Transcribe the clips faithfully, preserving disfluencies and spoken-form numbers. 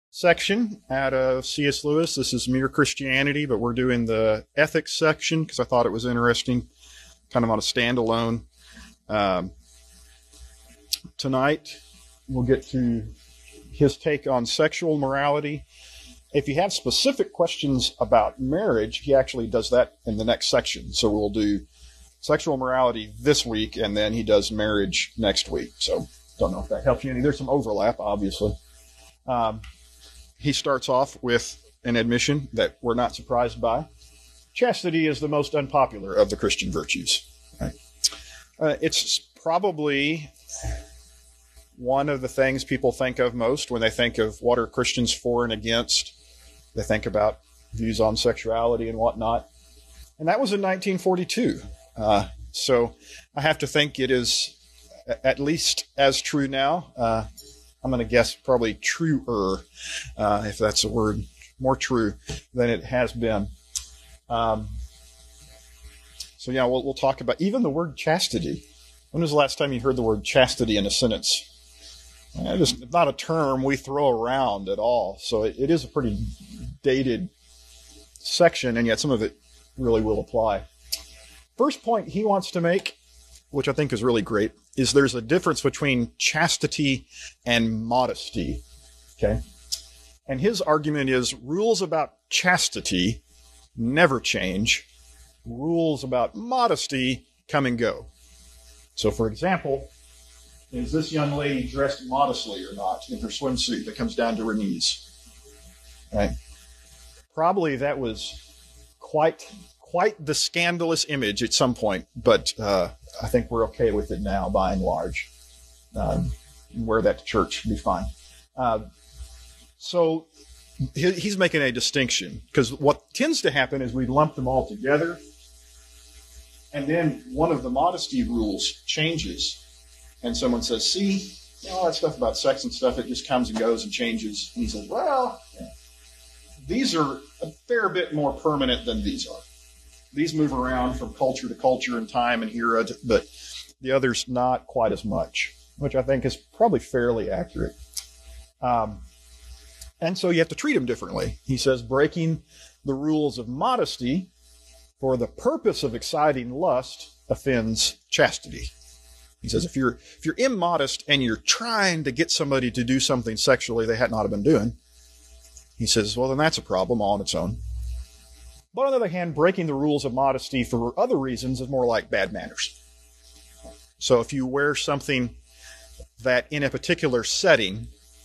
section out of C S. Lewis. This is Mere Christianity, but we're doing the ethics section because I thought it was interesting, kind of on a standalone. Um, tonight, we'll get to his take on sexual morality. If you have specific questions about marriage, he actually does that in the next section. So we'll do sexual morality this week, and then he does marriage next week. So don't know if that helps you any. There's some overlap, obviously. Um, he starts off with an admission that we're not surprised by. Chastity is the most unpopular of the Christian virtues. Right? Uh, it's probably one of the things people think of most when they think of what are Christians for and against. They think about views on sexuality and whatnot. And that was in nineteen forty-two. Uh, so I have to think it is at least as true now. Uh, I'm going to guess probably truer, uh, if that's a word, more true than it has been. Um, so yeah, we'll, we'll talk about even the word chastity. When was the last time you heard the word chastity in a sentence? It's not a term we throw around at all. So it, it is a pretty dated section, and yet some of it really will apply. First point he wants to make, which I think is really great, is there's a difference between chastity and modesty. Okay? And his argument is rules about chastity never change. Rules about modesty come and go. So, for example, is this young lady dressed modestly or not in her swimsuit that comes down to her knees? Right? Probably that was quite quite the scandalous image at some point, but uh, I think we're okay with it now by and large. Um, wear that to church, be fine. Uh, so he, he's making a distinction, because what tends to happen is we lump them all together, and then one of the modesty rules changes. And someone says, see, you know, all that stuff about sex and stuff, it just comes and goes and changes. And he says, well, these are a fair bit more permanent than these are. These move around from culture to culture and time and era, to, but the others not quite as much, which I think is probably fairly accurate. Um, and so you have to treat them differently. He says breaking the rules of modesty for the purpose of exciting lust offends chastity. He says, if you're if you're immodest and you're trying to get somebody to do something sexually they had not have been doing, he says, well, then that's a problem all on its own. But on the other hand, breaking the rules of modesty for other reasons is more like bad manners. So if you wear something that in a particular setting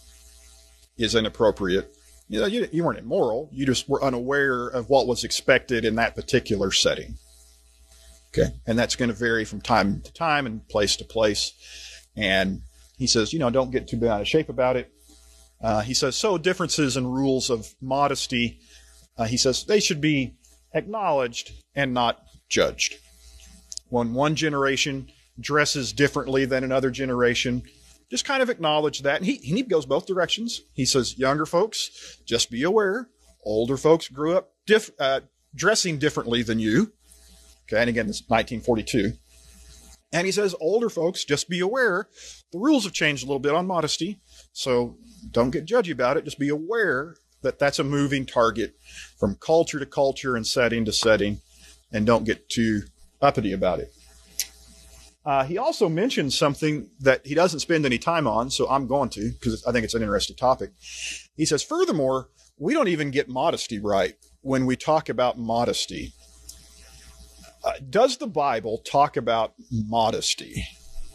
is inappropriate, you know, you, you weren't immoral, you just were unaware of what was expected in that particular setting. Okay, and that's going to vary from time to time and place to place. And he says, you know, don't get too bent out of shape about it. Uh, he says, so differences in rules of modesty, uh, he says, they should be acknowledged and not judged. When one generation dresses differently than another generation, just kind of acknowledge that. And he, he goes both directions. He says, younger folks, just be aware. Older folks grew up diff, uh, dressing differently than you. Okay, and again, this is nineteen forty-two. And he says, older folks, just be aware. The rules have changed a little bit on modesty, so don't get judgy about it. Just be aware that that's a moving target from culture to culture and setting to setting, and don't get too uppity about it. Uh, he also mentions something that he doesn't spend any time on, so I'm going to, because I think it's an interesting topic. He says, furthermore, we don't even get modesty right when we talk about modesty. Uh, does the Bible talk about modesty?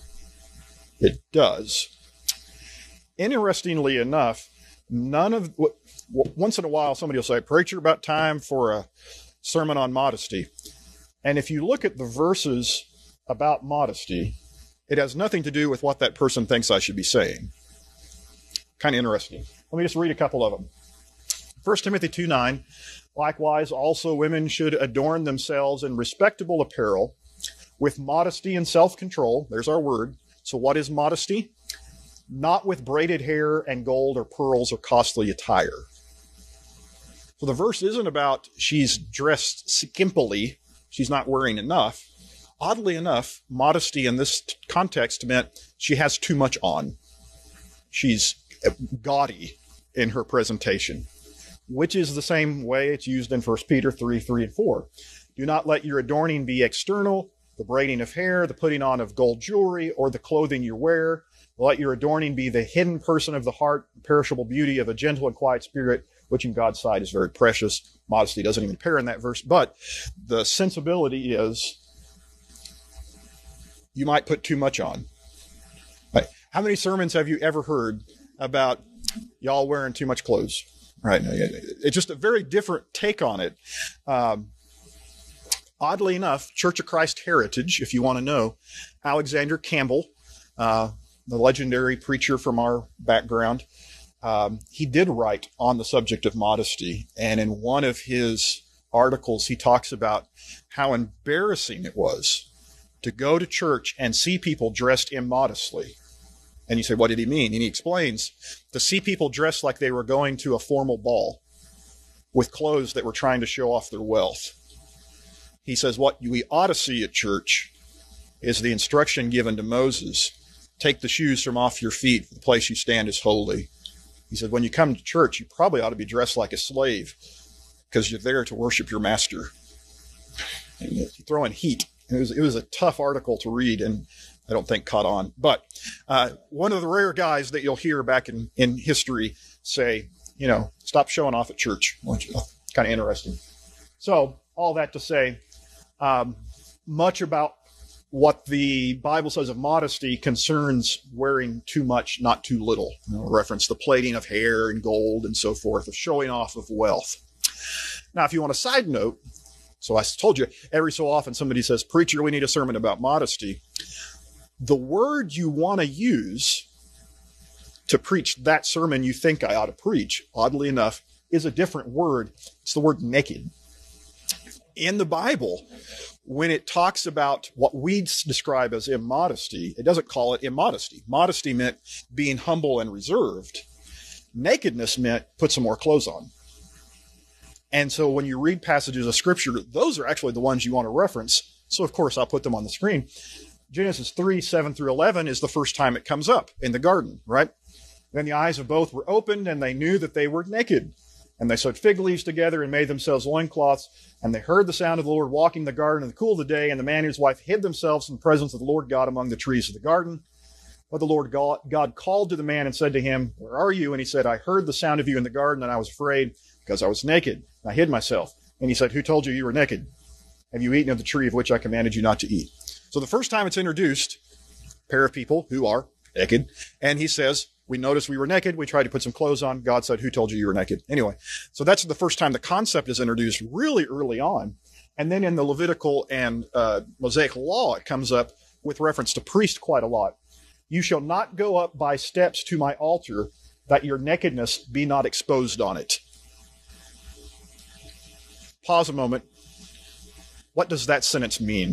It does. Interestingly enough, none of w- w- once in a while somebody will say, preacher, about time for a sermon on modesty. And if you look at the verses about modesty, it has nothing to do with what that person thinks I should be saying. Kind of interesting. Let me just read a couple of them. First Timothy two nine. Likewise, also women should adorn themselves in respectable apparel with modesty and self-control. There's our word. So what is modesty? Not with braided hair and gold or pearls or costly attire. So the verse isn't about she's dressed skimpily, she's not wearing enough. Oddly enough, modesty in this context meant she has too much on. She's gaudy in her presentation, which is the same way it's used in First Peter three, three, and four. Do not let your adorning be external, the braiding of hair, the putting on of gold jewelry, or the clothing you wear. Let your adorning be the hidden person of the heart, perishable beauty of a gentle and quiet spirit, which in God's sight is very precious. Modesty doesn't even appear in that verse, but the sensibility is you might put too much on. Right. How many sermons have you ever heard about y'all wearing too much clothes? Right. It's just a very different take on it. Um, oddly enough, Church of Christ Heritage, if you want to know, Alexander Campbell, uh, the legendary preacher from our background, um, he did write on the subject of modesty. And in one of his articles, he talks about how embarrassing it was to go to church and see people dressed immodestly. And you say, what did he mean? And he explains, to see people dressed like they were going to a formal ball with clothes that were trying to show off their wealth. He says, what we ought to see at church is the instruction given to Moses. Take the shoes from off your feet. The place you stand is holy. He said, when you come to church, you probably ought to be dressed like a slave because you're there to worship your master. And you throw in heat. It was, it was a tough article to read, and I don't think caught on. But uh, one of the rare guys that you'll hear back in, in history say, you know, stop showing off at church. Kind of interesting. So all that to say, um, much about what the Bible says of modesty concerns wearing too much, not too little. You know, reference the plaiting of hair and gold and so forth, of showing off of wealth. Now, if you want a side note, so I told you, every so often somebody says, preacher, we need a sermon about modesty. The word you want to use to preach that sermon you think I ought to preach, oddly enough, is a different word. It's the word naked. In the Bible, when it talks about what we describe as immodesty, it doesn't call it immodesty. Modesty meant being humble and reserved. Nakedness meant put some more clothes on. And so when you read passages of Scripture, those are actually the ones you want to reference. So, of course, I'll put them on the screen. Genesis three, seven through eleven is the first time it comes up in the garden, right? Then the eyes of both were opened, and they knew that they were naked. And they sewed fig leaves together and made themselves loincloths. And they heard the sound of the Lord walking in the garden in the cool of the day. And the man and his wife hid themselves in the presence of the Lord God among the trees of the garden. But the Lord God called to the man and said to him, where are you? And he said, I heard the sound of you in the garden, and I was afraid because I was naked. I hid myself. And he said, who told you you were naked? Have you eaten of the tree of which I commanded you not to eat? So the first time it's introduced, a pair of people who are naked. And he says, we noticed we were naked. We tried to put some clothes on. God said, who told you you were naked? Anyway, so that's the first time the concept is introduced really early on. And then in the Levitical and uh, Mosaic law, it comes up with reference to priest quite a lot. You shall not go up by steps to my altar, that your nakedness be not exposed on it. Pause a moment. What does that sentence mean?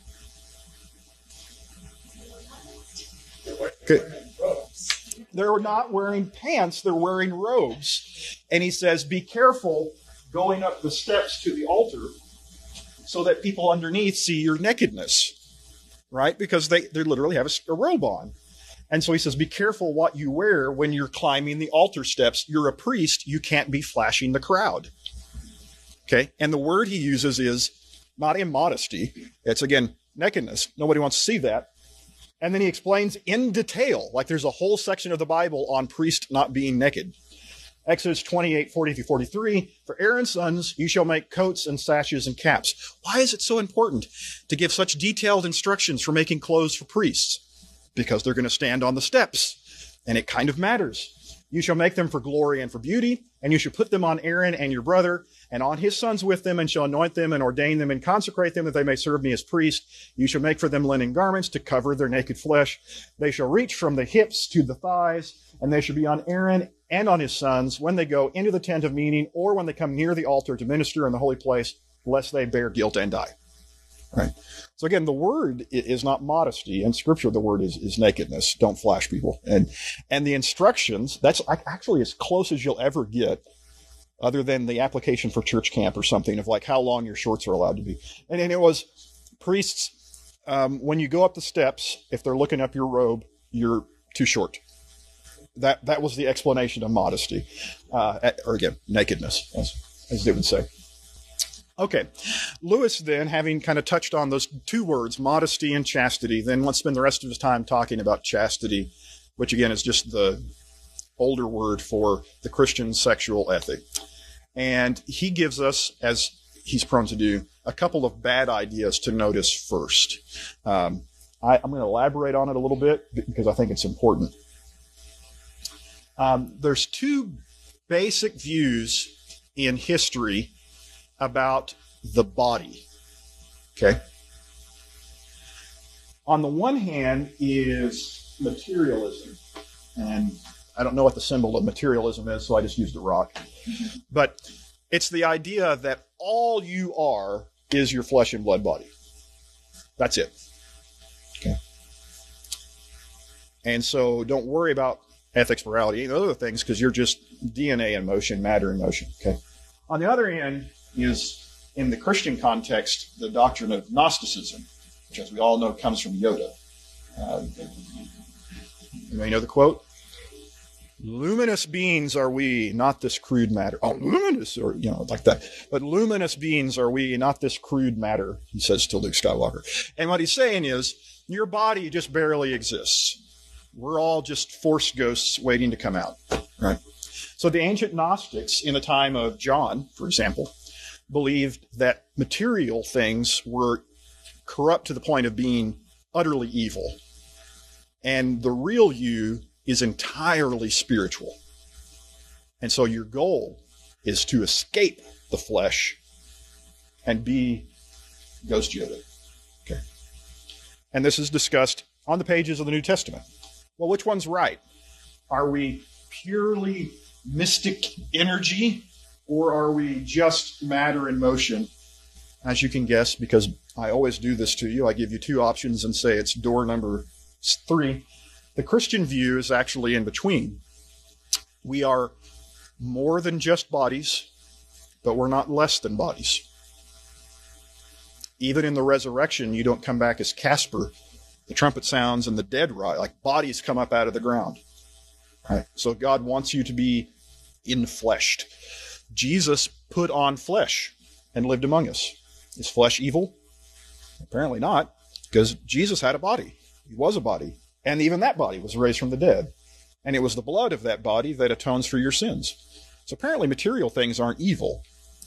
Okay. They're not wearing pants, they're wearing robes. And he says, be careful going up the steps to the altar so that people underneath see your nakedness, right? Because they, they literally have a, a robe on. And so he says, be careful what you wear when you're climbing the altar steps. You're a priest, you can't be flashing the crowd. Okay? And the word he uses is not immodesty. It's, again, nakedness. Nobody wants to see that. And then he explains in detail, like there's a whole section of the Bible on priest not being naked. Exodus twenty-eight, forty through forty-three, for Aaron's sons, you shall make coats and sashes and caps. Why is it so important to give such detailed instructions for making clothes for priests? Because they're going to stand on the steps, and it kind of matters. You shall make them for glory and for beauty, and you shall put them on Aaron and your brother, and on his sons with them, and shall anoint them and ordain them and consecrate them that they may serve me as priests. You shall make for them linen garments to cover their naked flesh. They shall reach from the hips to the thighs, and they shall be on Aaron and on his sons when they go into the tent of meeting or when they come near the altar to minister in the holy place, lest they bear guilt and die. Right. So again, the word is not modesty. In Scripture, the word is, is nakedness. Don't flash people. And and the instructions, that's actually as close as you'll ever get, other than the application for church camp or something of like how long your shorts are allowed to be. And, and it was priests, um, when you go up the steps, if they're looking up your robe, you're too short. that that was the explanation of modesty, uh, or again, nakedness, as, as they would say. Okay, Lewis then, having kind of touched on those two words, modesty and chastity, then wants to spend the rest of his time talking about chastity, which again is just the older word for the Christian sexual ethic. And he gives us, as he's prone to do, a couple of bad ideas to notice first. Um, I, I'm going to elaborate on it a little bit because I think it's important. Um, there's two basic views in history about the body. Okay? On the one hand is materialism. And I don't know what the symbol of materialism is, so I just used a rock. But it's the idea that all you are is your flesh and blood body. That's it. Okay. And so don't worry about ethics, morality, and other things, because you're just D N A in motion, matter in motion. Okay. On the other end is, in the Christian context, the doctrine of Gnosticism, which, as we all know, comes from Yoda. Uh, you may know the quote? Luminous beings are we, not this crude matter. Oh, luminous, or, you know, like that. But luminous beings are we, not this crude matter, he says to Luke Skywalker. And what he's saying is, your body just barely exists. We're all just force ghosts waiting to come out. Right? So the ancient Gnostics, in the time of John, for example, believed that material things were corrupt to the point of being utterly evil. And the real you is entirely spiritual. And so your goal is to escape the flesh and be Ghost Yoda. Okay. And this is discussed on the pages of the New Testament. Well, which one's right? Are we purely mystic energy, or are we just matter in motion? As you can guess, because I always do this to you, I give you two options and say it's door number three. The Christian view is actually in between. We are more than just bodies, but we're not less than bodies. Even in the resurrection, you don't come back as Casper. The trumpet sounds and the dead rise, like bodies come up out of the ground. Right? So God wants you to be infleshed. Jesus put on flesh and lived among us. Is flesh evil? Apparently not, because Jesus had a body. He was a body. And even that body was raised from the dead. And it was the blood of that body that atones for your sins. So apparently material things aren't evil.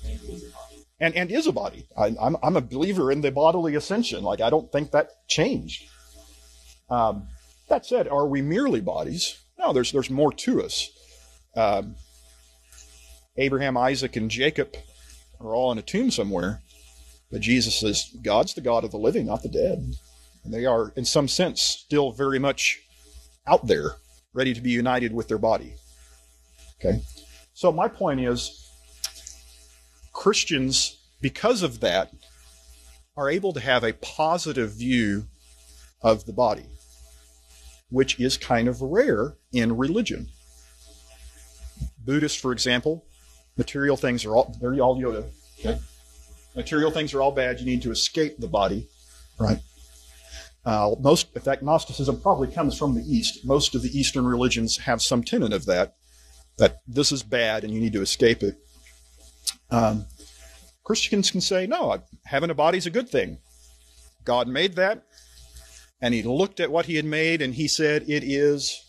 And and is a body. I, I'm, I'm a believer in the bodily ascension. Like, I don't think that changed. Um, that said, are we merely bodies? No, there's there's more to us. Um, Abraham, Isaac, and Jacob are all in a tomb somewhere. But Jesus says, God's the God of the living, not the dead. And they are, in some sense, still very much out there, ready to be united with their body. Okay? So my point is, Christians, because of that, are able to have a positive view of the body, which is kind of rare in religion. Buddhists, for example, material things are all, they're all Yoda. Okay? Material things are all bad. You need to escape the body. Right? Uh, most, in fact, Gnosticism probably comes from the East. Most of the Eastern religions have some tenet of that, that this is bad and you need to escape it. Um, Christians can say, no, having a body is a good thing. God made that, and he looked at what he had made, and he said, it is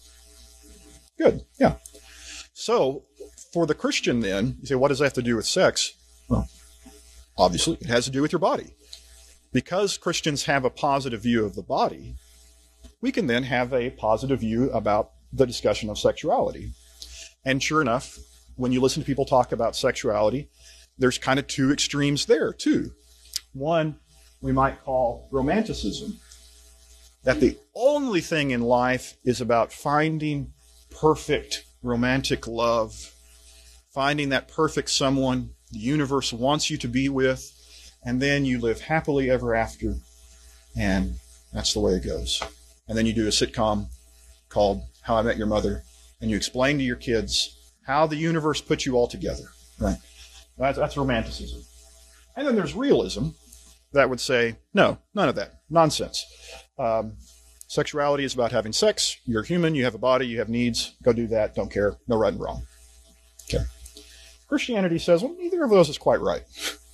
good. Yeah. So, for the Christian then, you say, what does that have to do with sex? Well, obviously, it has to do with your body. Because Christians have a positive view of the body, we can then have a positive view about the discussion of sexuality. And sure enough, when you listen to people talk about sexuality, there's kind of two extremes there, too. One, we might call romanticism, that the only thing in life is about finding perfect romantic love, finding that perfect someone the universe wants you to be with, and then you live happily ever after, and that's the way it goes. And then you do a sitcom called How I Met Your Mother, and you explain to your kids how the universe put you all together. Right? That's, that's romanticism. And then there's realism that would say, no, none of that. Nonsense. Um, Sexuality is about having sex. You're human. You have a body. You have needs. Go do that. Don't care. No right and wrong. Okay. Christianity says, well, neither of those is quite right.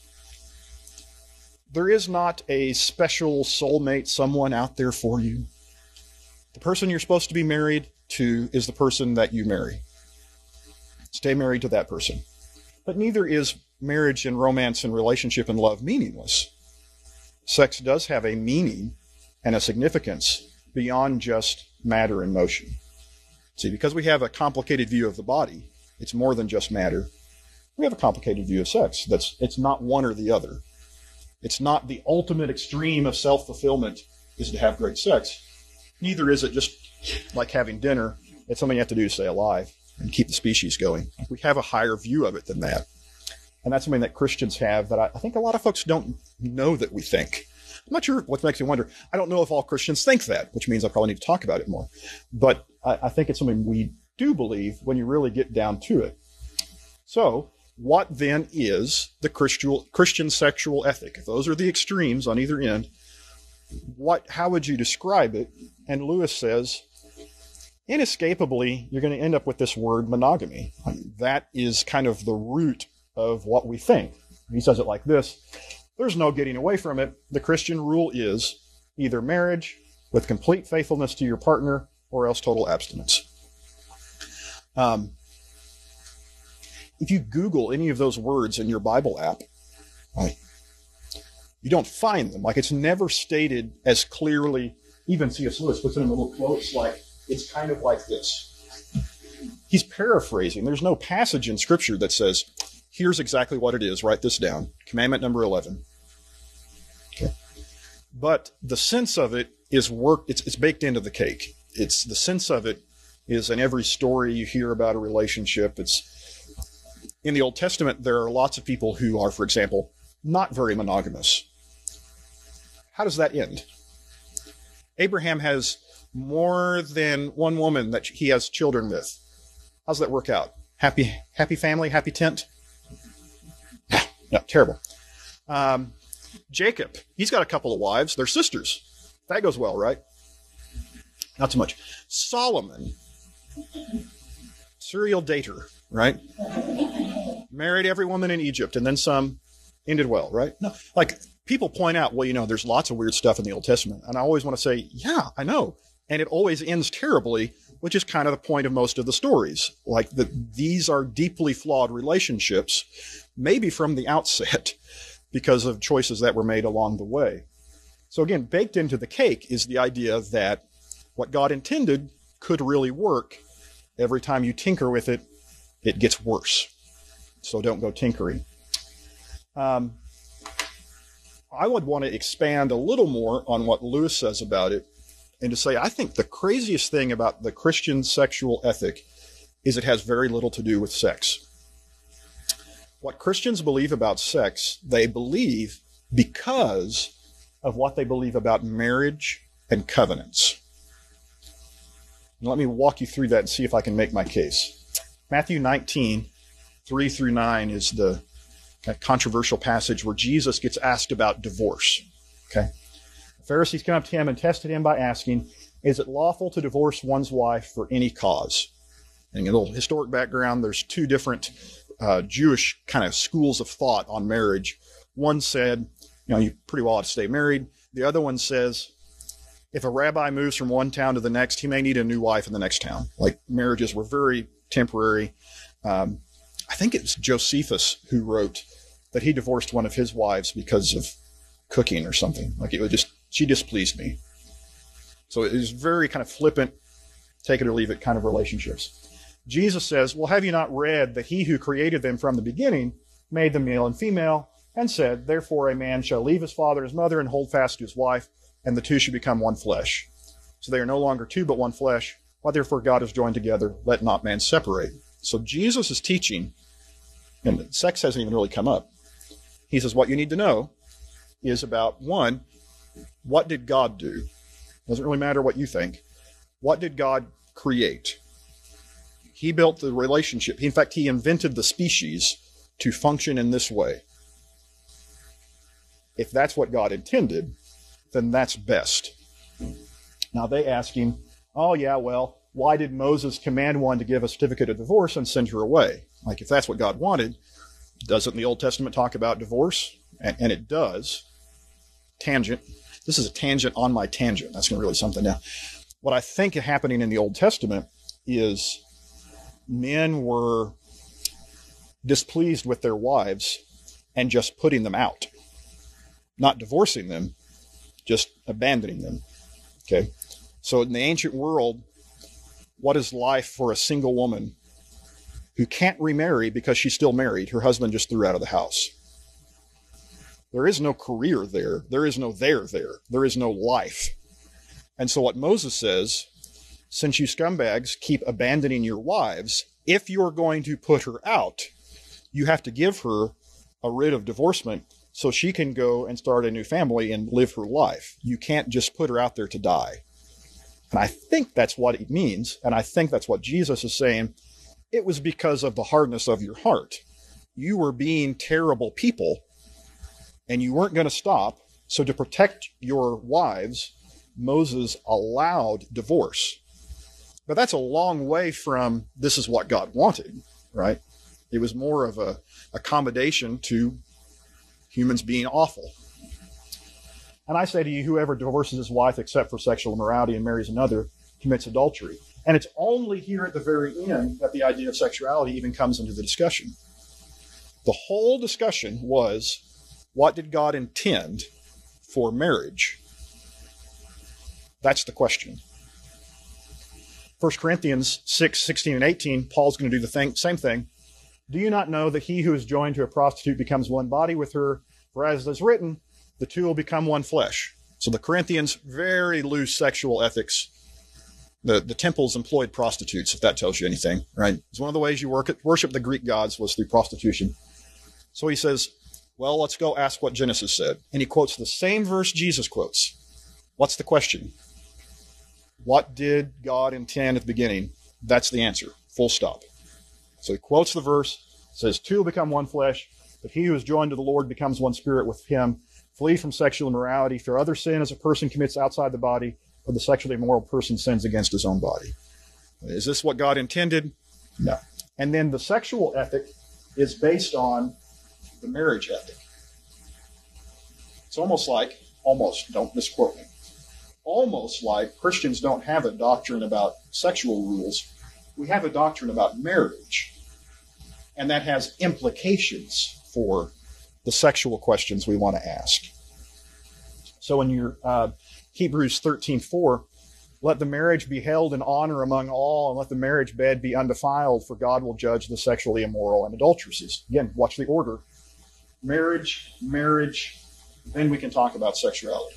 There is not a special soulmate, someone out there for you. The person you're supposed to be married to is the person that you marry. Stay married to that person. But neither is marriage and romance and relationship and love meaningless. Sex does have a meaning and a significance beyond just matter and motion. See, because we have a complicated view of the body, it's more than just matter. We have a complicated view of sex. That's it's not one or the other. It's not the ultimate extreme of self-fulfillment is to have great sex. Neither is it just like having dinner. It's something you have to do to stay alive and keep the species going. We have a higher view of it than that. And that's something that Christians have that I, I think a lot of folks don't know that we think. I'm not sure what makes me wonder. I don't know if all Christians think that, which means I probably need to talk about it more. But I, I think it's something we do believe when you really get down to it. So what then is the Christian, Christian sexual ethic? If those are the extremes on either end, what, how would you describe it? And Lewis says, inescapably, you're going to end up with this word monogamy. I mean, that is kind of the root of what we think. He says it like this. There's no getting away from it. The Christian rule is either marriage with complete faithfulness to your partner or else total abstinence. Um, if you Google any of those words in your Bible app, right, you don't find them. Like, it's never stated as clearly. Even C S Lewis puts it in little quotes like, it's kind of like this. He's paraphrasing. There's no passage in Scripture that says, here's exactly what it is. Write this down. Commandment number eleven. Okay. But the sense of it is work. It's, it's baked into the cake. It's the sense of it is in every story you hear about a relationship. It's in the Old Testament. There are lots of people who are, for example, not very monogamous. How does that end? Abraham has more than one woman that he has children with. How's that work out? Happy, happy family, happy tent? No, terrible. Um, Jacob, he's got a couple of wives. They're sisters. That goes well, right? Not so much. Solomon, serial dater, right? Married every woman in Egypt and then some, ended well, right? No, like people point out, well, you know, there's lots of weird stuff in the Old Testament. And I always want to say, yeah, I know. And it always ends terribly, which is kind of the point of most of the stories. Like that these are deeply flawed relationships, maybe from the outset, because of choices that were made along the way. So again, baked into the cake is the idea that what God intended could really work. Every time you tinker with it, it gets worse. So don't go tinkering. Um, I would want to expand a little more on what Lewis says about it and to say, I think the craziest thing about the Christian sexual ethic is it has very little to do with sex. What Christians believe about sex, they believe because of what they believe about marriage and covenants. And let me walk you through that and see if I can make my case. Matthew nineteen, three through nine is the controversial passage where Jesus gets asked about divorce. Okay. The Pharisees come up to him and tested him by asking, is it lawful to divorce one's wife for any cause? And a little historic background, there's two different uh, Jewish kind of schools of thought on marriage. One said, you know, you pretty well ought to stay married. The other one says, if a rabbi moves from one town to the next, he may need a new wife in the next town. Like marriages were very temporary. Um, I think it was Josephus who wrote that he divorced one of his wives because of cooking or something. Like it was just, she displeased me. So it was very kind of flippant, take it or leave it kind of relationships. Jesus says, well, have you not read that he who created them from the beginning made them male and female and said, therefore a man shall leave his father and his mother and hold fast to his wife, and the two should become one flesh. So they are no longer two but one flesh. What therefore God has joined together, let not man separate. So Jesus is teaching, and sex hasn't even really come up. He says what you need to know is about, one, what did God do? Doesn't really matter what you think. What did God create? He built the relationship. In fact, he invented the species to function in this way. If that's what God intended, then that's best. Now they ask him, oh yeah, well, why did Moses command one to give a certificate of divorce and send her away? Like, if that's what God wanted, doesn't the Old Testament talk about divorce? And, and it does. Tangent. This is a tangent on my tangent. That's really something now. What I think is happening in the Old Testament is men were displeased with their wives and just putting them out. Not divorcing them, just abandoning them. Okay? So in the ancient world, what is life for a single woman who can't remarry because she's still married? Her husband just threw her out of the house. There is no career there. There is no there there. There is no life. And so what Moses says, since you scumbags keep abandoning your wives, if you're going to put her out, you have to give her a writ of divorcement so she can go and start a new family and live her life. You can't just put her out there to die. And I think that's what it means, and I think that's what Jesus is saying. It was because of the hardness of your heart. You were being terrible people, and you weren't going to stop. So to protect your wives, Moses allowed divorce. But that's a long way from this is what God wanted, right? It was more of a accommodation to humans being awful. And I say to you, whoever divorces his wife except for sexual immorality and marries another commits adultery. And it's only here at the very end that the idea of sexuality even comes into the discussion. The whole discussion was, what did God intend for marriage? That's the question. First Corinthians six, sixteen and eighteen, Paul's going to do the thing, same thing. Do you not know that he who is joined to a prostitute becomes one body with her? For as it is written, the two will become one flesh. So the Corinthians, very loose sexual ethics. The, the temples employed prostitutes, if that tells you anything, right? It's one of the ways you work it, worship the Greek gods was through prostitution. So he says, well, let's go ask what Genesis said. And he quotes the same verse Jesus quotes. What's the question? What did God intend at the beginning? That's the answer. Full stop. So he quotes the verse, says, two will become one flesh, but he who is joined to the Lord becomes one spirit with him. Flee from sexual immorality. For other sin as a person commits outside the body, or the sexually immoral person sins against his own body. Is this what God intended? No. And then the sexual ethic is based on the marriage ethic. It's almost like, almost, don't misquote me, almost like Christians don't have a doctrine about sexual rules. We have a doctrine about marriage. And that has implications for the sexual questions we want to ask. So in your uh, Hebrews thirteen four, let the marriage be held in honor among all, and let the marriage bed be undefiled, for God will judge the sexually immoral and adulteresses. Again, watch the order. Marriage, marriage, then we can talk about sexuality.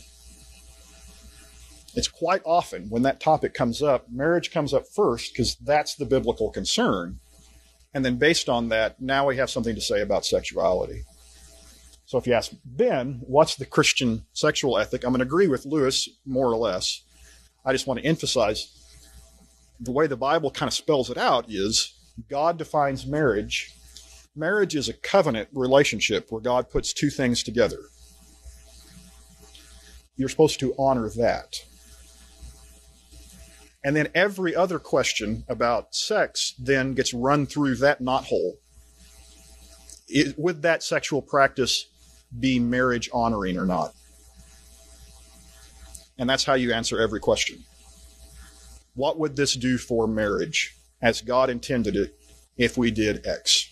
It's quite often when that topic comes up, marriage comes up first because that's the biblical concern. And then based on that, now we have something to say about sexuality. So if you ask Ben, what's the Christian sexual ethic? I'm going to agree with Lewis, more or less. I just want to emphasize the way the Bible kind of spells it out is God defines marriage. Marriage is a covenant relationship where God puts two things together. You're supposed to honor that. And then every other question about sex then gets run through that knothole. It, would that sexual practice be marriage honoring or not? And that's how you answer every question. What would this do for marriage as God intended it if we did X?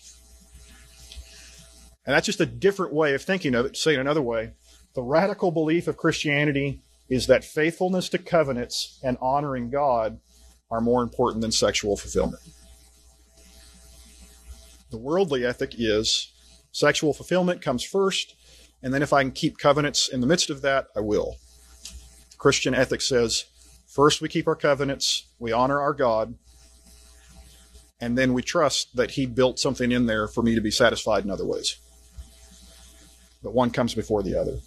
And that's just a different way of thinking of it. To say it another way, the radical belief of Christianity is that faithfulness to covenants and honoring God are more important than sexual fulfillment. The worldly ethic is sexual fulfillment comes first, and then if I can keep covenants in the midst of that, I will. Christian ethic says, first we keep our covenants, we honor our God, and then we trust that he built something in there for me to be satisfied in other ways. But one comes before the other.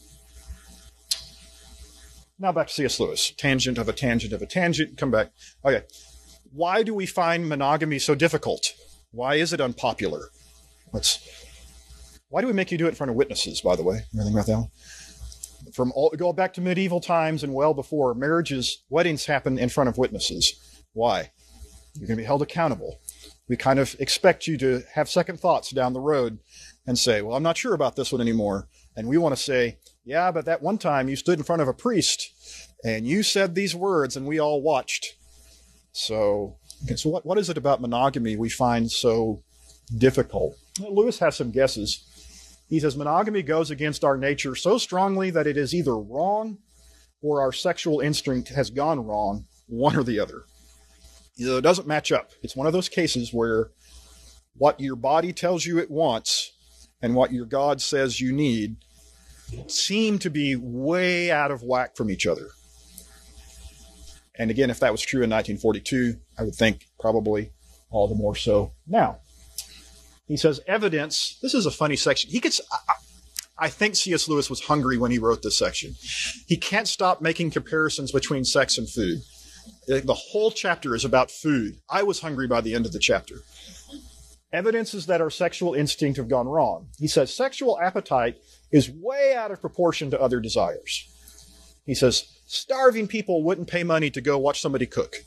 Now back to C S Lewis. Tangent of a tangent of a tangent. Come back. Okay. Why do we find monogamy so difficult? Why is it unpopular? Let's. Why do we make you do it in front of witnesses, by the way? Anything about that one? from all, go back to medieval times and well before, marriages, weddings happen in front of witnesses. Why? You're going to be held accountable. We kind of expect you to have second thoughts down the road and say, well, I'm not sure about this one anymore. And we want to say, yeah, but that one time you stood in front of a priest and you said these words and we all watched. So, okay, so what, what is it about monogamy we find so difficult? Well, Lewis has some guesses. He says monogamy goes against our nature so strongly that it is either wrong or our sexual instinct has gone wrong, one or the other. It doesn't match up. It's one of those cases where what your body tells you it wants and what your God says you need seem to be way out of whack from each other. And again, if that was true in nineteen forty-two, I would think probably all the more so now. He says evidence. This is a funny section. He gets, I, I think C S. Lewis was hungry when he wrote this section. He can't stop making comparisons between sex and food. The whole chapter is about food. I was hungry by the end of the chapter. Evidence is that our sexual instinct have gone wrong. He says sexual appetite is way out of proportion to other desires. He says starving people wouldn't pay money to go watch somebody cook.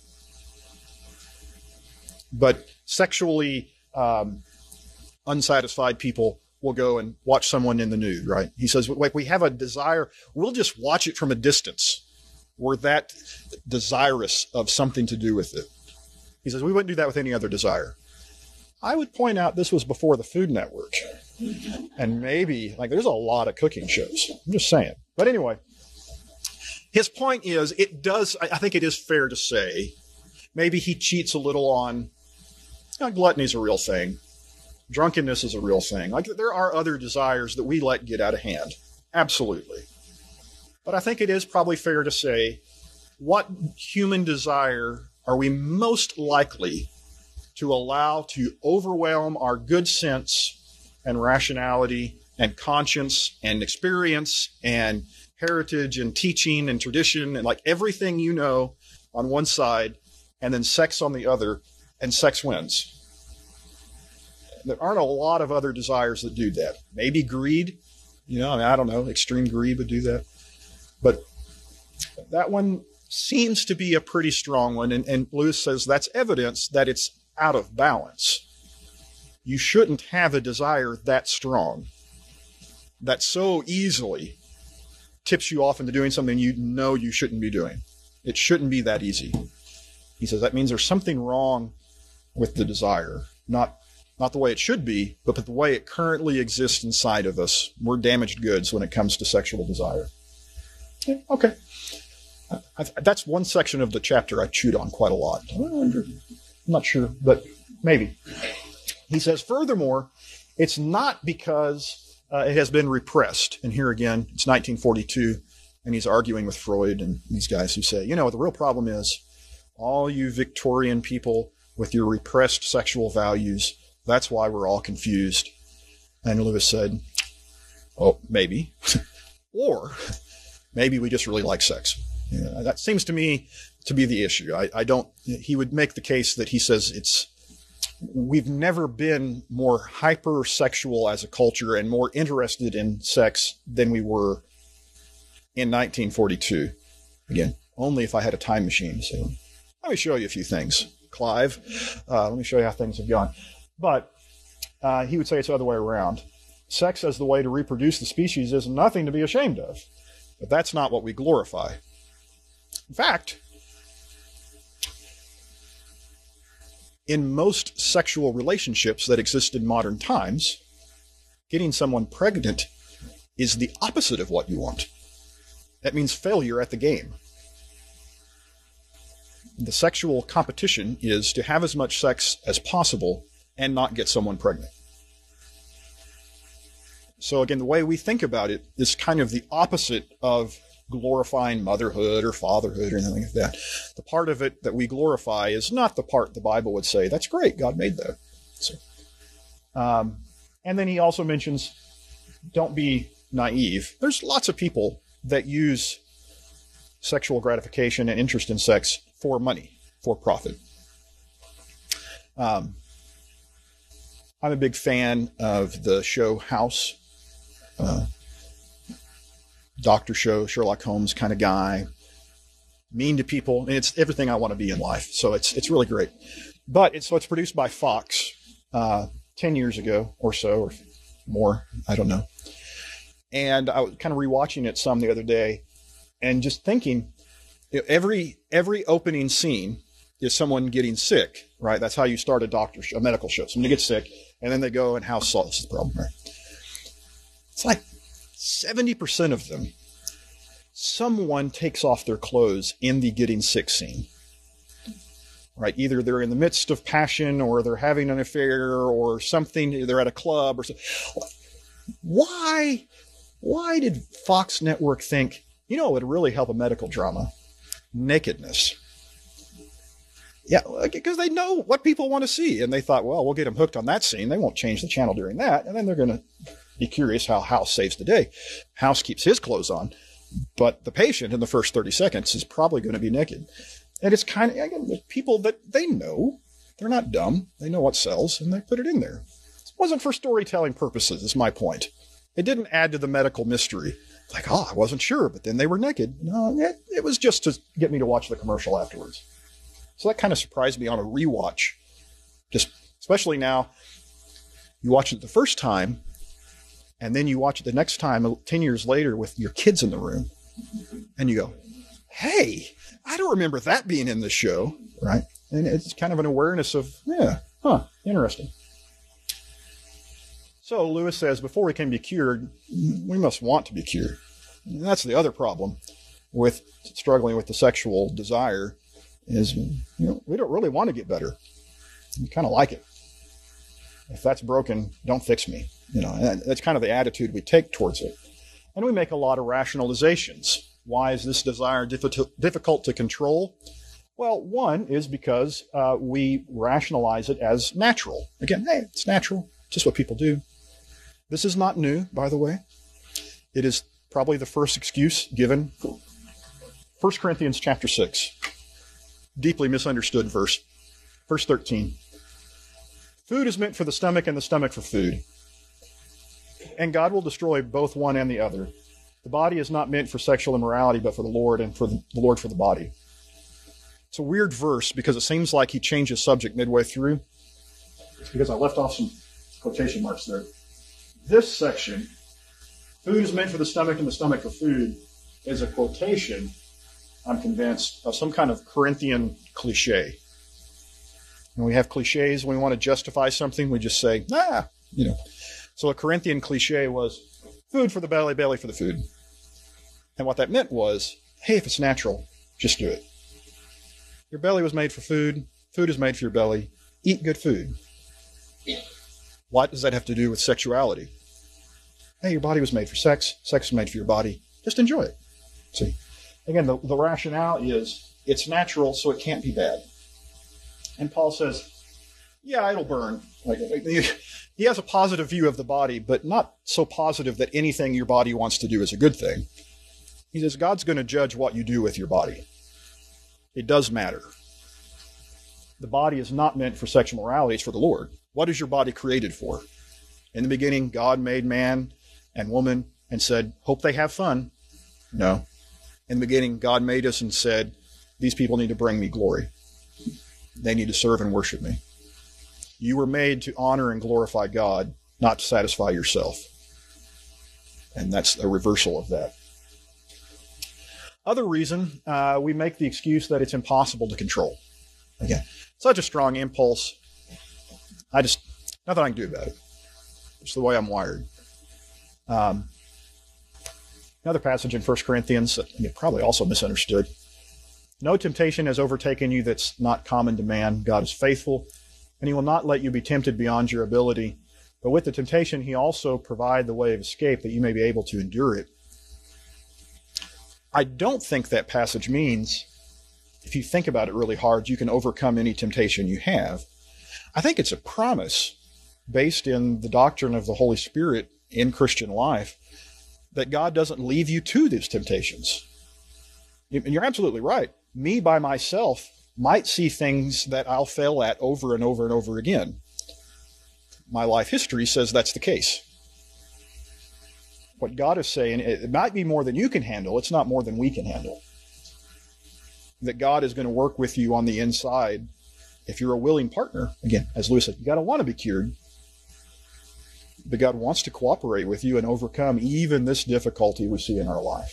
But sexually um, unsatisfied people will go and watch someone in the nude, right? He says, like, we have a desire. We'll just watch it from a distance. We're that desirous of something to do with it. He says, we wouldn't do that with any other desire. I would point out this was before the Food Network. And maybe, like, there's a lot of cooking shows. I'm just saying. But anyway, his point is, it does, I think it is fair to say, maybe he cheats a little on, you know, gluttony's a real thing. Drunkenness is a real thing. Like, there are other desires that we let get out of hand. Absolutely. But I think it is probably fair to say, what human desire are we most likely to allow to overwhelm our good sense and rationality and conscience and experience and heritage and teaching and tradition and like everything you know on one side and then sex on the other, and sex wins? There aren't a lot of other desires that do that. Maybe greed, you know, I mean, I don't know, extreme greed would do that. But that one seems to be a pretty strong one. And, and Lewis says that's evidence that it's out of balance. You shouldn't have a desire that strong, that so easily tips you off into doing something you know you shouldn't be doing. It shouldn't be that easy. He says that means there's something wrong with the desire. Not, not the way it should be, but the way it currently exists inside of us. We're damaged goods when it comes to sexual desire. Yeah, okay. I, I, that's one section of the chapter I chewed on quite a lot. I'm not sure, but maybe. He says, furthermore, it's not because uh, it has been repressed. And here again, it's nineteen forty-two, and he's arguing with Freud and these guys who say, you know, the real problem is all you Victorian people with your repressed sexual values, that's why we're all confused. And Lewis said, oh, maybe. Or maybe we just really like sex. Yeah, that seems to me to be the issue. I, I don't, he would make the case that he says it's, we've never been more hypersexual as a culture and more interested in sex than we were in nineteen forty-two. Again, only if I had a time machine. So let me show you a few things, Clive. Uh, let me show you how things have gone. But uh, he would say it's the other way around. Sex as the way to reproduce the species is nothing to be ashamed of. But that's not what we glorify. In fact, in most sexual relationships that exist in modern times, getting someone pregnant is the opposite of what you want. That means failure at the game. The sexual competition is to have as much sex as possible and not get someone pregnant. So again, the way we think about it is kind of the opposite of glorifying motherhood or fatherhood or anything like that. The part of it that we glorify is not the part the Bible would say, that's great, God made that. So, um, and then he also mentions, don't be naive. There's lots of people that use sexual gratification and interest in sex for money, for profit. Um, I'm a big fan of the show House. Uh, doctor show, Sherlock Holmes kind of guy, mean to people. And it's everything I want to be in life. So it's it's really great. But it's so it's produced by Fox uh, ten years ago or so, or more. I don't know. And I was kind of rewatching it some the other day and just thinking, you know, every every opening scene is someone getting sick, right? That's how you start a doctor show, a medical show. Somebody gets sick, and then they go and how solves the problem, right? It's like seventy percent of them, someone takes off their clothes in the getting sick scene, right? Either they're in the midst of passion, or they're having an affair, or something. They're at a club, or something. Why? Why did Fox Network think, you know, it would really help a medical drama? Nakedness. Yeah, because they know what people want to see. And they thought, well, we'll get them hooked on that scene. They won't change the channel during that. And then they're going to be curious how House saves the day. House keeps his clothes on, but the patient in the first thirty seconds is probably going to be naked. And it's kind of, again, people that they know, they're not dumb. They know what sells, and they put it in there. It wasn't for storytelling purposes, is my point. It didn't add to the medical mystery. Like, oh, I wasn't sure, but then they were naked. No, it, it was just to get me to watch the commercial afterwards. So that kind of surprised me on a rewatch. Just, especially now, you watch it the first time, and then you watch it the next time, ten years later, with your kids in the room. And you go, hey, I don't remember that being in the show, right? And it's kind of an awareness of, yeah, huh, interesting. So Lewis says, before we can be cured, we must want to be cured. And that's the other problem with struggling with the sexual desire is, you know, we don't really want to get better. We kind of like it. If that's broken, don't fix me. You know, and that's kind of the attitude we take towards it. And we make a lot of rationalizations. Why is this desire difficult, difficult to control? Well, one is because uh, we rationalize it as natural. Again, hey, it's natural. Just what people do. This is not new, by the way. It is probably the first excuse given. First Corinthians chapter six. Deeply misunderstood verse. Verse thirteen. Food is meant for the stomach and the stomach for food. And God will destroy both one and the other. The body is not meant for sexual immorality, but for the Lord, and for the, the Lord for the body. It's a weird verse because it seems like he changed his subject midway through. It's because I left off some quotation marks there. This section, food is meant for the stomach and the stomach for food, is a quotation, I'm convinced, of some kind of Corinthian cliche. When we have cliches, when we want to justify something, we just say, ah, you know. So a Corinthian cliche was food for the belly, belly for the food. And what that meant was, hey, if it's natural, just do it. Your belly was made for food. Food is made for your belly. Eat good food. What does that have to do with sexuality? Hey, your body was made for sex. Sex was made for your body. Just enjoy it. See? Again, the, the rationale is it's natural, so it can't be bad. And Paul says, yeah, it'll burn. Like, he has a positive view of the body, but not so positive that anything your body wants to do is a good thing. He says, God's going to judge what you do with your body. It does matter. The body is not meant for sexual morality. It's for the Lord. What is your body created for? In the beginning, God made man and woman and said, hope they have fun. No. In the beginning, God made us and said, these people need to bring me glory. They need to serve and worship me. You were made to honor and glorify God, not to satisfy yourself. And that's a reversal of that. Other reason, uh, we make the excuse that it's impossible to control. Again, such a strong impulse. I just, nothing I can do about it. It's the way I'm wired. Um, another passage in First Corinthians that you probably also misunderstood. No temptation has overtaken you that's not common to man. God is faithful, and he will not let you be tempted beyond your ability. But with the temptation, he also provide the way of escape that you may be able to endure it. I don't think that passage means, if you think about it really hard, you can overcome any temptation you have. I think it's a promise based in the doctrine of the Holy Spirit in Christian life that God doesn't leave you to these temptations. And you're absolutely right. Me by myself might see things that I'll fail at over and over and over again. My life history says that's the case. What God is saying, it might be more than you can handle. It's not more than we can handle. That God is going to work with you on the inside if you're a willing partner. Again, as Lewis said, you got to want to be cured. But God wants to cooperate with you and overcome even this difficulty we see in our life.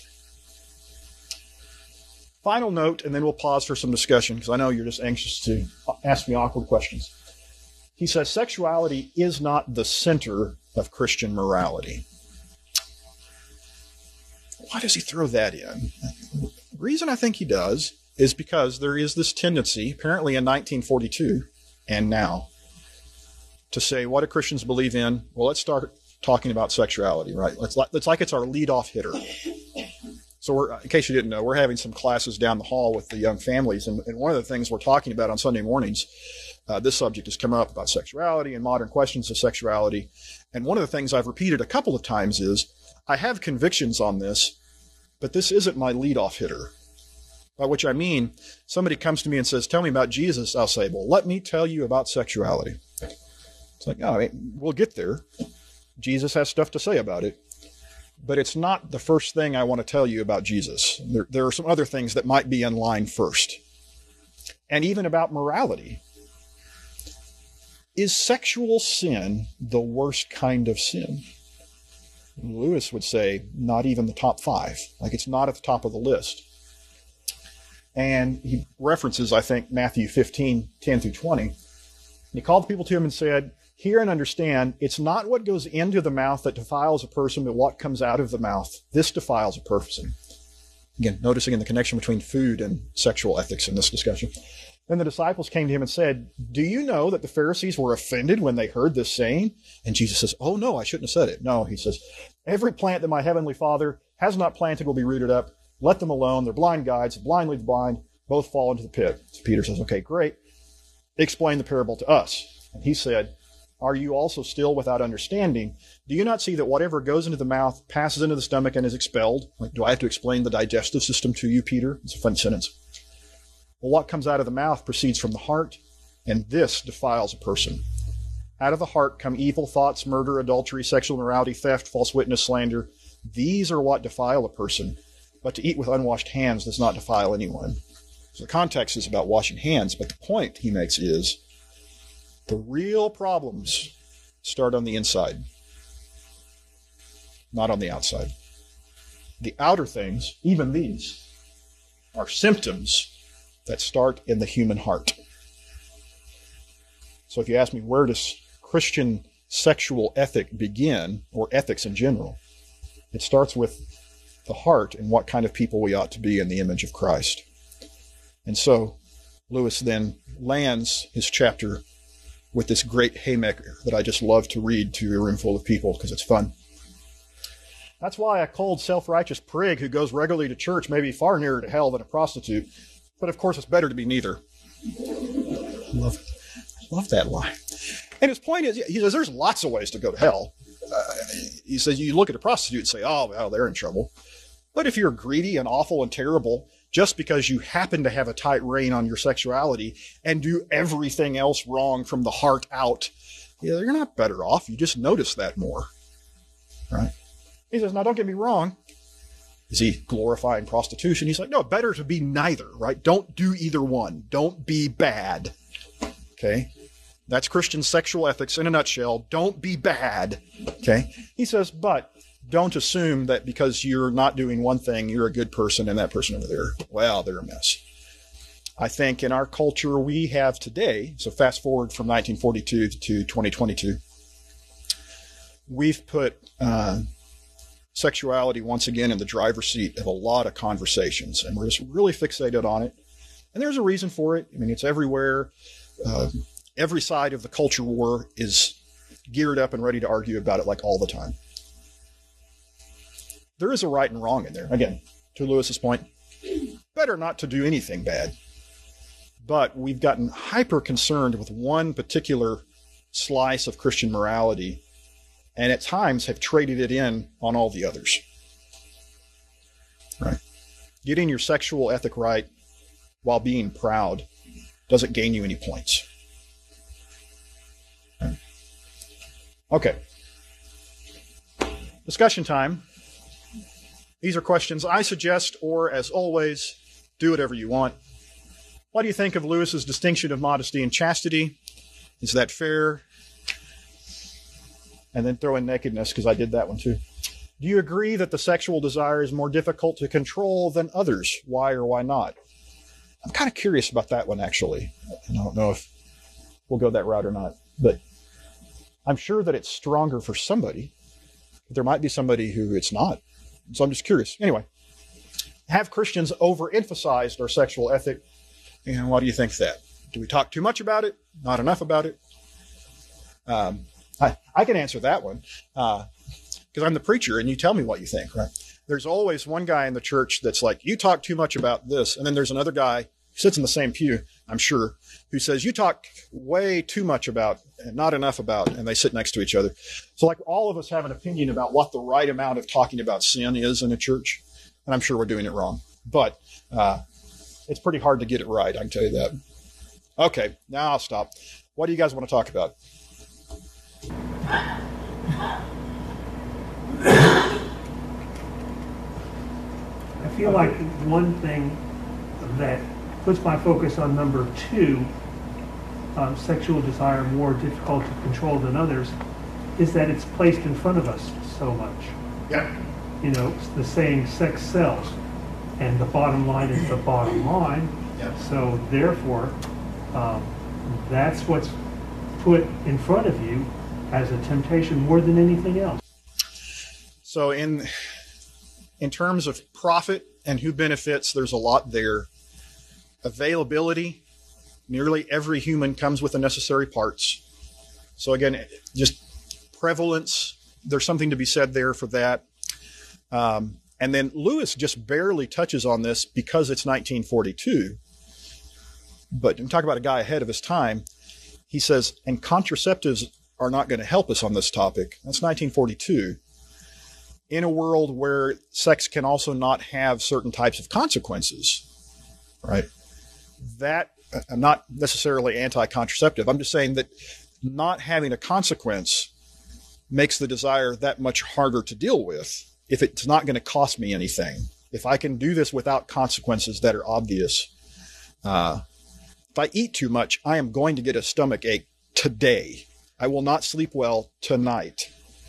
Final note, and then we'll pause for some discussion, because I know you're just anxious to ask me awkward questions. He says sexuality is not the center of Christian morality. Why does he throw that in? The reason I think he does is because there is this tendency, apparently in nineteen forty-two and now, to say, what do Christians believe in? Well, let's start talking about sexuality, right? It's like, it's like it's our lead-off hitter. So we're, in case you didn't know, we're having some classes down the hall with the young families, and, and one of the things we're talking about on Sunday mornings, uh, this subject has come up about sexuality and modern questions of sexuality. And one of the things I've repeated a couple of times is, I have convictions on this, but this isn't my lead-off hitter. By which I mean, somebody comes to me and says, tell me about Jesus. I'll say, well, let me tell you about sexuality. It's like, oh, we'll get there. Jesus has stuff to say about it. But it's not the first thing I want to tell you about Jesus. There, there are some other things that might be in line first. And even about morality. Is sexual sin the worst kind of sin? Lewis would say, not even the top five. Like, it's not at the top of the list. And he references, I think, Matthew fifteen, ten through twenty. And he called the people to him and said, hear and understand, it's not what goes into the mouth that defiles a person, but what comes out of the mouth. This defiles a person. Again, noticing in the connection between food and sexual ethics in this discussion. Then the disciples came to him and said, do you know that the Pharisees were offended when they heard this saying? And Jesus says, oh, no, I shouldn't have said it. No, he says, every plant that my heavenly Father has not planted will be rooted up. Let them alone. They're blind guides. The blind lead the blind. Both fall into the pit. So Peter says, okay, great. Explain the parable to us. And he said, are you also still without understanding? Do you not see that whatever goes into the mouth passes into the stomach and is expelled? Like, do I have to explain the digestive system to you, Peter? It's a fun sentence. Well, what comes out of the mouth proceeds from the heart, and this defiles a person. Out of the heart come evil thoughts, murder, adultery, sexual immorality, theft, false witness, slander. These are what defile a person. But to eat with unwashed hands does not defile anyone. So the context is about washing hands, but the point he makes is the real problems start on the inside, not on the outside. The outer things, even these, are symptoms that start in the human heart. So if you ask me, where does Christian sexual ethic begin, or ethics in general? It starts with the heart and what kind of people we ought to be in the image of Christ. And so Lewis then lands his chapter with this great haymaker that I just love to read to a room full of people because it's fun. That's why a cold, self-righteous prig who goes regularly to church may be far nearer to hell than a prostitute. But of course, it's better to be neither. I love, I love that line. And his point is, he says, there's lots of ways to go to hell. Uh, he says, you look at a prostitute and say, oh, well, they're in trouble. But if you're greedy and awful and terrible, just because you happen to have a tight rein on your sexuality and do everything else wrong from the heart out, yeah, you're not better off. You just notice that more. Right? He says, now don't get me wrong. Is he glorifying prostitution? He's like, no, better to be neither, right? Don't do either one. Don't be bad. Okay? That's Christian sexual ethics in a nutshell. Don't be bad. Okay? He says, but don't assume that because you're not doing one thing, you're a good person, and that person over there, well, they're a mess. I think in our culture we have today, so fast forward from nineteen forty-two to twenty twenty-two, we've put uh, sexuality once again in the driver's seat of a lot of conversations, and we're just really fixated on it. And there's a reason for it. I mean, it's everywhere. Uh, every side of the culture war is geared up and ready to argue about it like all the time. There is a right and wrong in there. Again, to Lewis's point, better not to do anything bad. But we've gotten hyper concerned with one particular slice of Christian morality, and at times have traded it in on all the others. Right? Getting your sexual ethic right while being proud doesn't gain you any points. Right? Okay. Discussion time. These are questions I suggest, or as always, do whatever you want. What do you think of Lewis's distinction of modesty and chastity? Is that fair? And then throw in nakedness, because I did that one too. Do you agree that the sexual desire is more difficult to control than others? Why or why not? I'm kind of curious about that one, actually. I don't know if we'll go that route or not, but I'm sure that it's stronger for somebody. But there might be somebody who it's not. So I'm just curious. Anyway, have Christians overemphasized our sexual ethic? And what do you think of that? Do we talk too much about it? Not enough about it? Um, I, I can answer that one because uh, I'm the preacher and you tell me what you think, right? There's always one guy in the church that's like, you talk too much about this. And then there's another guy who sits in the same pew, I'm sure, who says, you talk way too much about and not enough about, and they sit next to each other. So like all of us have an opinion about what the right amount of talking about sin is in a church. And I'm sure we're doing it wrong. But uh, it's pretty hard to get it right, I can tell you that. Okay, now I'll stop. What do you guys want to talk about? I feel like one thing that puts my focus on number two, um, sexual desire more difficult to control than others, is that it's placed in front of us so much. Yeah. You know, it's the saying sex sells, and the bottom line is the bottom line. Yeah. So therefore, um, that's what's put in front of you as a temptation more than anything else. So in in terms of profit and who benefits, there's a lot there. Availability, nearly every human comes with the necessary parts. So again, just prevalence, there's something to be said there for that. Um, and then Lewis just barely touches on this because it's nineteen forty-two. But I'm talking about a guy ahead of his time. He says, and contraceptives are not going to help us on this topic. That's nineteen forty-two. In a world where sex can also not have certain types of consequences, right? That, I'm not necessarily anti-contraceptive. I'm just saying that not having a consequence makes the desire that much harder to deal with if it's not going to cost me anything. If I can do this without consequences that are obvious. Uh, if I eat too much, I am going to get a stomach ache today. I will not sleep well tonight.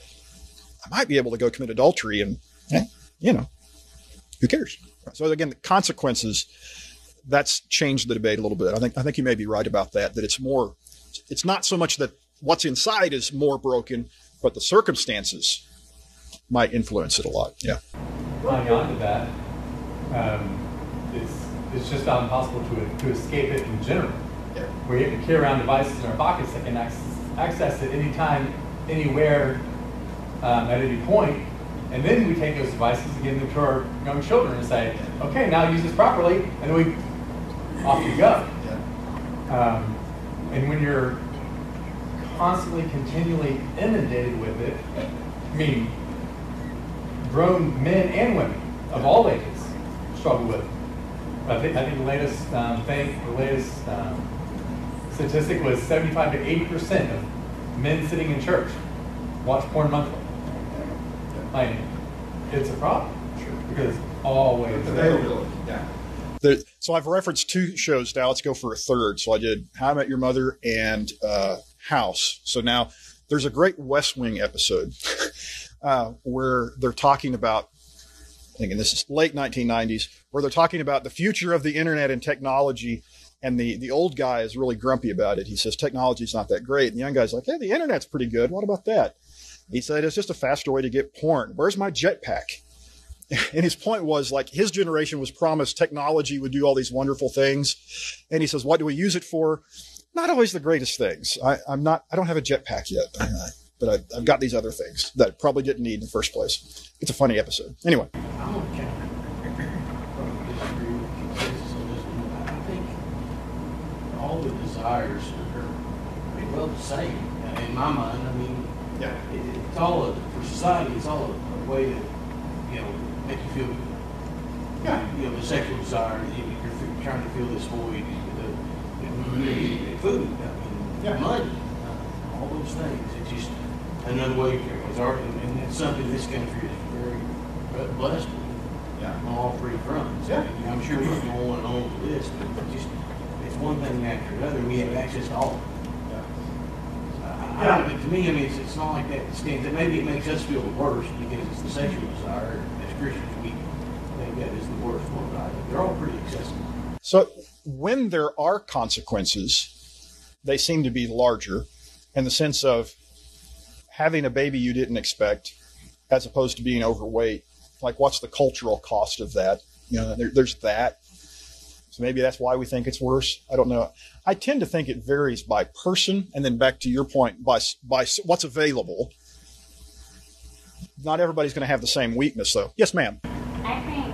I might be able to go commit adultery and, eh, you know, who cares? So again, the consequences, that's changed the debate a little bit. I think I think you may be right about that, that it's more, it's not so much that what's inside is more broken, but the circumstances might influence it a lot. Yeah. Adding on to that, um, it's, it's just not impossible to, to escape it in general. Yeah. We have to carry around devices in our pockets that can access, access it anytime, anywhere, um, at any point. And then we take those devices and give them to our young children and say, okay, now use this properly, and then we, off you go. Yeah. Um, and when you're constantly, continually inundated with it, I mean, grown men and women of all ages struggle with it. I think, I think the latest um, thing, the latest um, statistic was seventy-five to eighty percent of men sitting in church watch porn monthly. I mean, it's a problem. Sure. Because it's always available. Yeah. The, so I've referenced two shows now. Let's go for a third. So I did How I Met Your Mother and uh, House. So now there's a great West Wing episode uh, where they're talking about, I think, and this is late nineteen nineties, where they're talking about the future of the internet and technology. And the, the old guy is really grumpy about it. He says, technology's not that great. And the young guy's like, hey, the internet's pretty good. What about that? He said, it's just a faster way to get porn. Where's my jetpack? And his point was, like, his generation was promised technology would do all these wonderful things. And he says, what do we use it for? Not always the greatest things. I, I'm not, I don't have a jetpack yet, but I, I've got these other things that I probably didn't need in the first place. It's a funny episode. Anyway. I'm going to kind of disagree with consensus on this one. I think all the desires are, I mean, well, the same in my mind. I mean, Yeah. it, it's all a, for society. It's all a, a way to, you know, make you feel. Yeah. You know, the sexual desire. You, you're f- trying to fill this void. The, the food. I mean, Yeah. money. Uh, all those things. It's just another way. It's art, and it's something this country is very blessed with. on all three fronts. Yeah. And I'm sure we can go on and on with this, but just, it's one thing after another, we have access to all of it. Uh, I don't, to me, I mean, it's, it's not like that stands, that maybe it makes us feel worse because it's the sexual desire. As Christians, we think that is the worst one, but they're all pretty accessible. So when there are consequences, they seem to be larger in the sense of having a baby you didn't expect as opposed to being overweight. Like, what's the cultural cost of that? You know, there, there's that. So maybe that's why we think it's worse. I don't know. I tend to think it varies by person. And then back to your point, by, by what's available. Not everybody's going to have the same weakness, though. Yes, ma'am. I think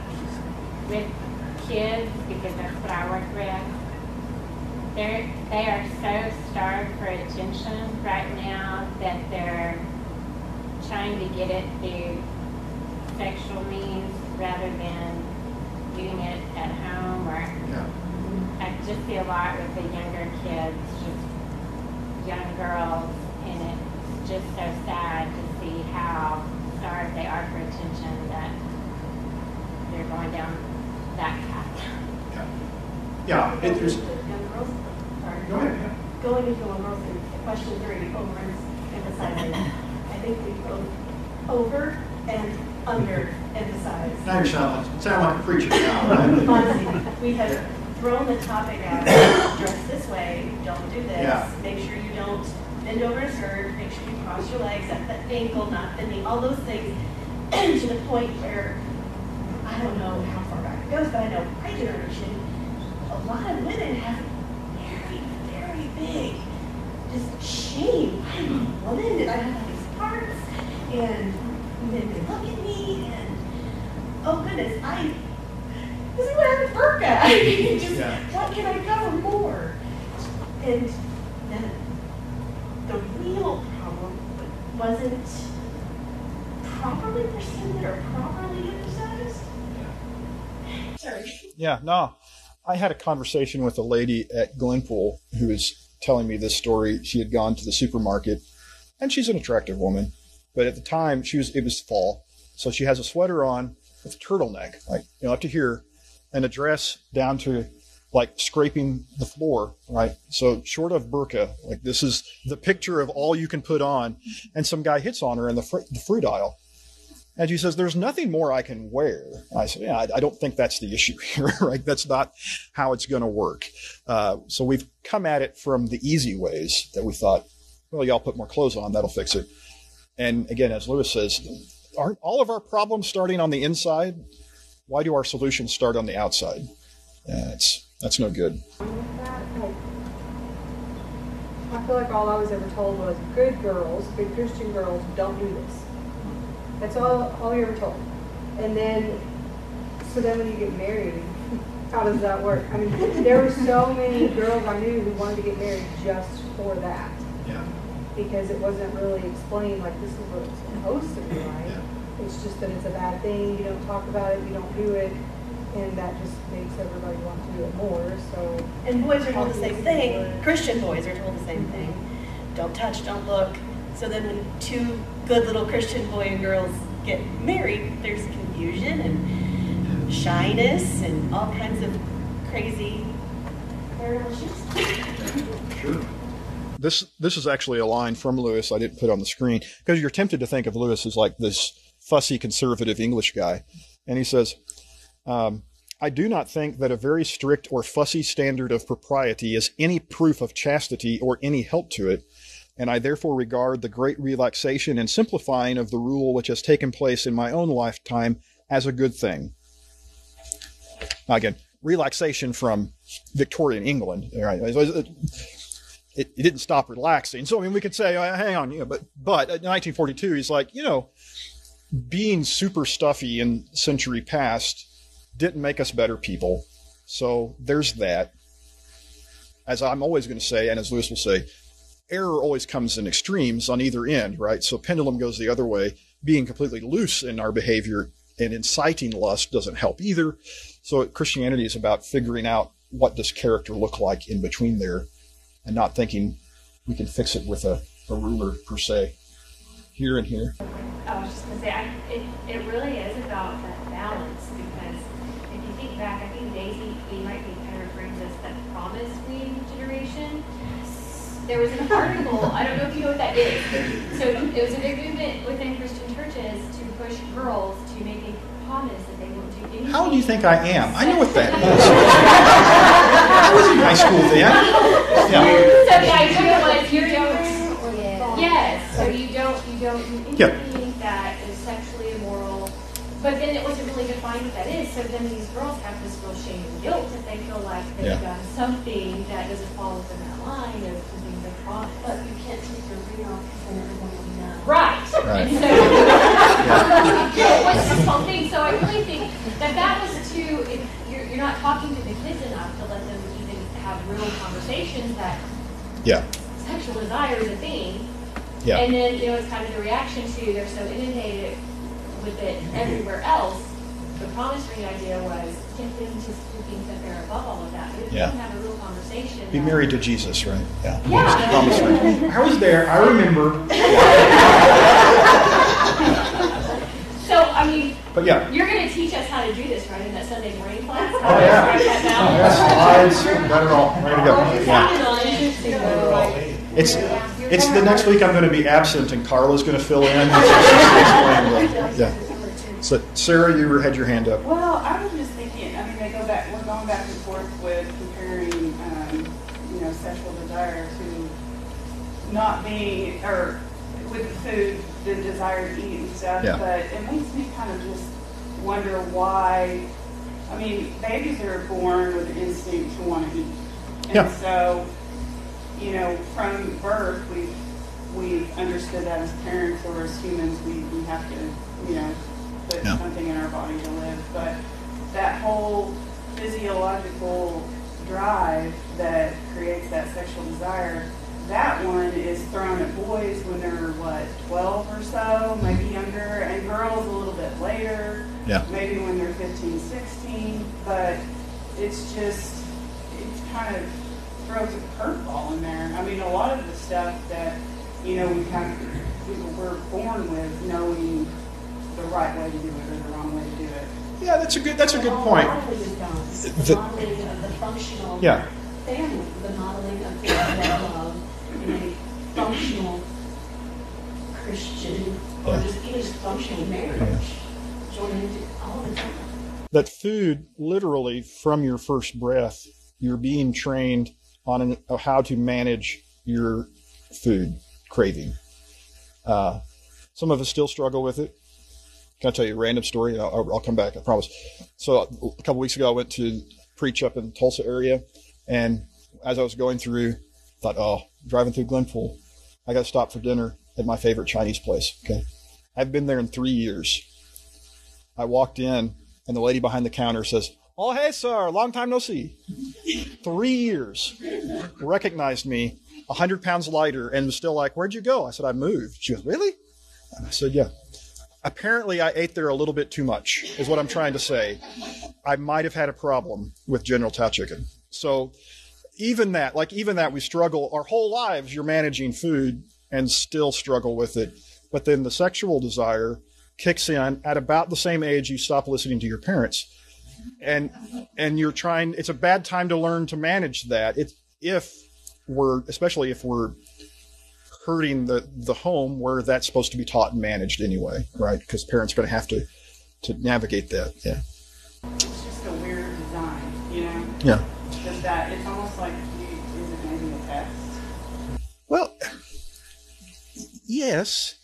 with kids, because that's what I work with, they're, they are so starved for attention right now that they're trying to get it through sexual means rather than doing it at home. Or Yeah. I just see a lot with the younger kids, just young girls, and it's just so sad to see how starved they are for attention that they're going down that path. Yeah. Yeah. It, there's, Young girls, sorry. go ahead. Yeah. Going into young girls in question three, overemphasizing. I think we both over and under emphasize. Now you sound like, sound like a preacher now, right? Honestly, we have thrown the topic out, dress this way, don't do this, Yeah. make sure you don't bend over a skirt, make sure you cross your legs at the ankle, not the knee, all those things, to the point where, I don't know how far back it goes, but I know my generation, a lot of women have very, very big just shame. I'm a woman and I have all these parts, and then they look at me, and oh goodness, I, this is what happened to Burka. I mean, just, Yeah. what can I cover more? And then the real problem wasn't properly presented or properly emphasized. Sorry. Yeah, no. I had a conversation with a lady at Glenpool who was telling me this story. She had gone to the supermarket, and she's an attractive woman. But at the time, she was it was fall, so she has a sweater on with a turtleneck, like, you know, up to here, and a dress down to, like, scraping the floor, right? So short of burqa, like, this is the picture of all you can put on. And some guy hits on her in the, fr- the fruit aisle. And she says, there's nothing more I can wear. And I said, yeah, I, I don't think that's the issue here, right? That's not how it's going to work. Uh, so we've come at it from the easy ways that we thought, well, y'all put more clothes on, that'll fix it. And again, as Lewis says, aren't all of our problems starting on the inside? Why do our solutions start on the outside? Yeah, it's, that's no good. With that, like, I feel like all I was ever told was good girls, good Christian girls, don't do this. That's all, all you're ever told. And then, so then when you get married, how does that work? I mean, there were so many girls I knew who wanted to get married just for that. Yeah. Because it wasn't really explained, like, this is what it's supposed to be like. Yeah. It's just that it's a bad thing, you don't talk about it, you don't do it, and that just makes everybody want to do it more, so. And boys are told the same Obviously, thing. boys. Christian boys are told the same thing. Don't touch, don't look. So then when two good little Christian boy and girls get married, there's confusion and shyness and all kinds of crazy carnal issues. Sure. This this is actually a line from Lewis I didn't put on the screen because you're tempted to think of Lewis as like this fussy conservative English guy. And he says, um, I do not think that a very strict or fussy standard of propriety is any proof of chastity or any help to it, and I therefore regard the great relaxation and simplifying of the rule which has taken place in my own lifetime as a good thing. Now again, relaxation from Victorian England, right? It, it didn't stop relaxing. So, I mean, we could say, oh, hang on, you know, but, but in nineteen forty-two, he's like, you know, being super stuffy in century past didn't make us better people. So there's that. As I'm always going to say, and as Lewis will say, error always comes in extremes on either end, right? So pendulum goes the other way. Being completely loose in our behavior and inciting lust doesn't help either. So Christianity is about figuring out what does character look like in between there, and not thinking we can fix it with a, a ruler per se. here and here. I was just gonna say, I, it, it really is about that balance, because if you think back, I think Daisy, we might be kind of referring to this, that promise ring generation. There was an article, I don't know if you know what that is. So it was a big movement within Christian churches to push girls to make a promise that they won't do anything. How old do you think I am? I know what that is. I was in high school then. Yeah. So the idea was you don't, yes, so you don't, you don't do anything Yeah. that is sexually immoral. But then it wasn't really defined what that is. So then these girls have this real shame and guilt if they feel like they've Yeah. done something that doesn't fall within that line of something they promised. But you can't take your ring off and everyone will know. Right. Right. And so it was this whole thing. So I really think that that was too, if you're, you're not talking to the kids enough to let them even have real conversations that Yeah. sexual desire is a thing. Yeah. And then, you know, it's kind of the reaction to they're so inundated with it everywhere else. The promise ring idea was get them to think that they're above all of that. But if Yeah. you don't have a real conversation. Be that- married to Jesus, right? Yeah. Yeah. Promise ring. I was there. I remember. So, I mean, But yeah. you're going to teach us how to do this, right, in that Sunday morning class? Oh, yeah. Write that down? Yes, slides, got it all. Ready to go. It Yeah. sounded all interesting, though. It's it's the next week I'm going to be absent and Carla's going to fill in. Yeah. So Sarah, you had your hand up. Well, I was just thinking, I mean, they go back, we're going back and forth with comparing, um, you know, sexual desire to not being, or with the food, the desire to eat and stuff. Yeah. But it makes me kind of just wonder why, I mean, babies are born with the instinct to want to eat. And Yeah. so, you know, from birth, we've, we've understood that as parents or as humans, we, we have to, you know, put Yeah. something in our body to live. But that whole physiological drive that creates that sexual desire, that one is thrown at boys when they're, what, twelve or so, maybe younger, and girls a little bit later, Yeah. maybe when they're fifteen, sixteen. But it's just, it kind of throws a curveball in there. I mean, a lot of the stuff that, you know, we have, we we're born with knowing the right way to do it or the wrong way to do it. Yeah, that's a good that's a good point. The The- modeling of the functional Yeah. family, the modeling of the love in a functional Christian or Yeah. just even just functional marriage. Joining into all the time. That food, literally from your first breath, you're being trained on an, uh, how to manage your food craving. Uh, some of us still struggle with it. Can I tell you a random story? I'll, I'll come back, I promise. So a couple weeks ago, I went to preach up in the Tulsa area, and as I was going through, I thought, oh, driving through Glenpool, I got to stop for dinner at my favorite Chinese place. Okay, I've been there in three years. I walked in, and the lady behind the counter says, "Oh, hey, sir, long time no see." Three years. Recognized me, one hundred pounds lighter, and was still like, "Where'd you go?" I said, "I moved." She goes, "Really?" And I said, "Yeah." Apparently, I ate there a little bit too much, is what I'm trying to say. I might have had a problem with General Tao Chicken. So even that, like even that, we struggle. Our whole lives, you're managing food and still struggle with it. But then the sexual desire kicks in at about the same age you stop listening to your parents. And and you're trying, it's a bad time to learn to manage that. It's if we're, especially if we're hurting the, the home where that's supposed to be taught and managed anyway, right? Because parents are going to have to, to navigate that. Yeah. It's just a weird design, you know? Yeah. Just that, it's almost like, you, is it maybe a test? Well, yes.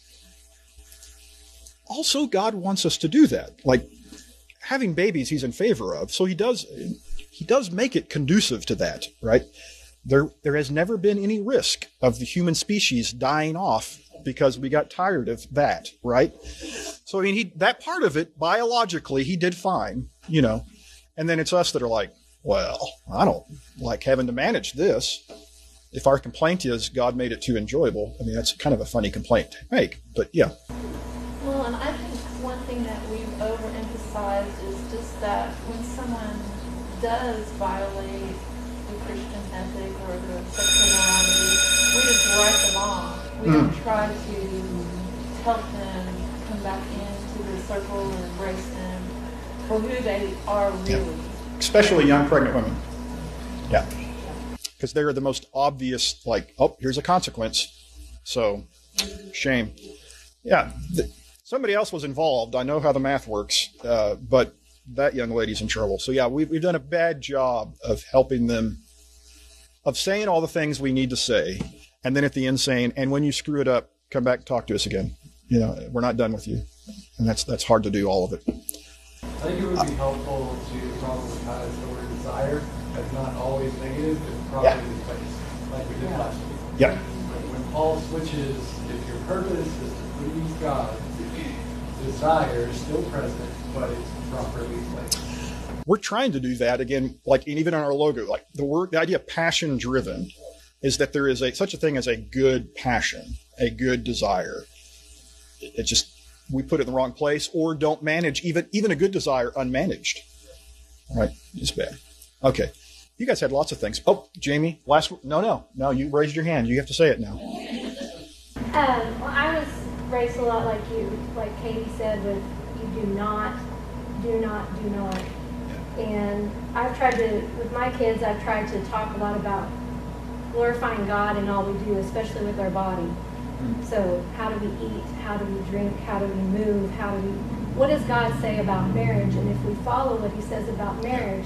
Also, God wants us to do that. Like having babies, he's in favor of. So he does, he does make it conducive to that, right? There, there has never been any risk of the human species dying off because we got tired of that, right? So, I mean, he, that part of it, biologically, he did fine, you know. And then it's us that are like, well, I don't like having to manage this. If our complaint is God made it too enjoyable, I mean, that's kind of a funny complaint to make, but yeah. Well, and I think one thing that we've overemphasized is just that when someone does violate the Christian ethic or the sexual morality, we just write them off. We Mm. don't try to help them come back into the circle and embrace them for who they are really. Yeah. Especially young pregnant women. Yeah. Because they're the most obvious, like, oh, here's a consequence. So, shame. Yeah. Th- somebody else was involved. I know how the math works, uh, but that young lady's in trouble. So, yeah, we've, we've done a bad job of helping them, of saying all the things we need to say, and then at the end saying, and when you screw it up, come back and talk to us again. You know, we're not done with you. And that's that's hard to do, all of it. I think it would be helpful to problematize the word desire as not always negative, but properly Yeah. placed, like we did last week. Yeah. When when Paul switches, if your purpose is to please God, desire is still present, but it's properly placed. We're trying to do that again, like and even on our logo, like the word, the idea of passion driven is that there is a such a thing as a good passion, a good desire. It, it just, we put it in the wrong place or don't manage even, even a good desire unmanaged. All right. It's bad. Okay. You guys had lots of things. Oh, Jamie, last, no, no, no, you raised your hand. You have to say it now. Um, well, I was raised a lot like you, like Katie said, with you do not, do not, do not. And I've tried to, with my kids, I've tried to talk a lot about glorifying God in all we do, especially with our body. So how do we eat? How do we drink? How do we move? How do we, what does God say about marriage? And if we follow what he says about marriage,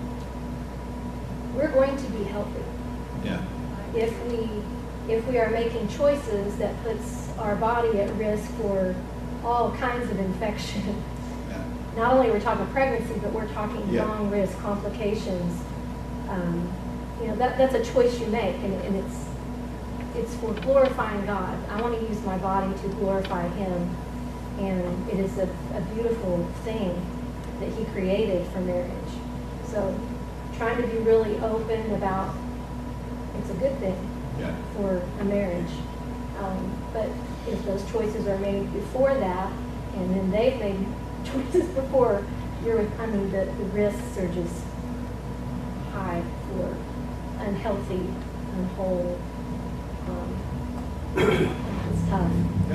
we're going to be healthy. Yeah. If we, if we are making choices that puts our body at risk for all kinds of infection, not only we're talking pregnancy, but we're talking Yeah. long risk complications. Um, you know, that, that's a choice you make, and, and it's it's for glorifying God. I want to use my body to glorify him, and it is a, a beautiful thing that he created for marriage. So trying to be really open about it's a good thing Yeah. for a marriage. Um, but if those choices are made before that, and then they've made choices before, you're, I mean, the, the risks are just high for unhealthy, unwhole. Um, it's tough.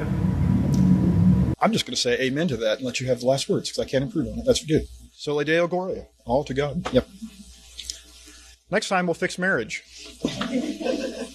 I'm just going to say amen to that and let you have the last words because I can't improve on it. That's good. Soli Deo Gloria. All to God. Yep. Next time we'll fix marriage.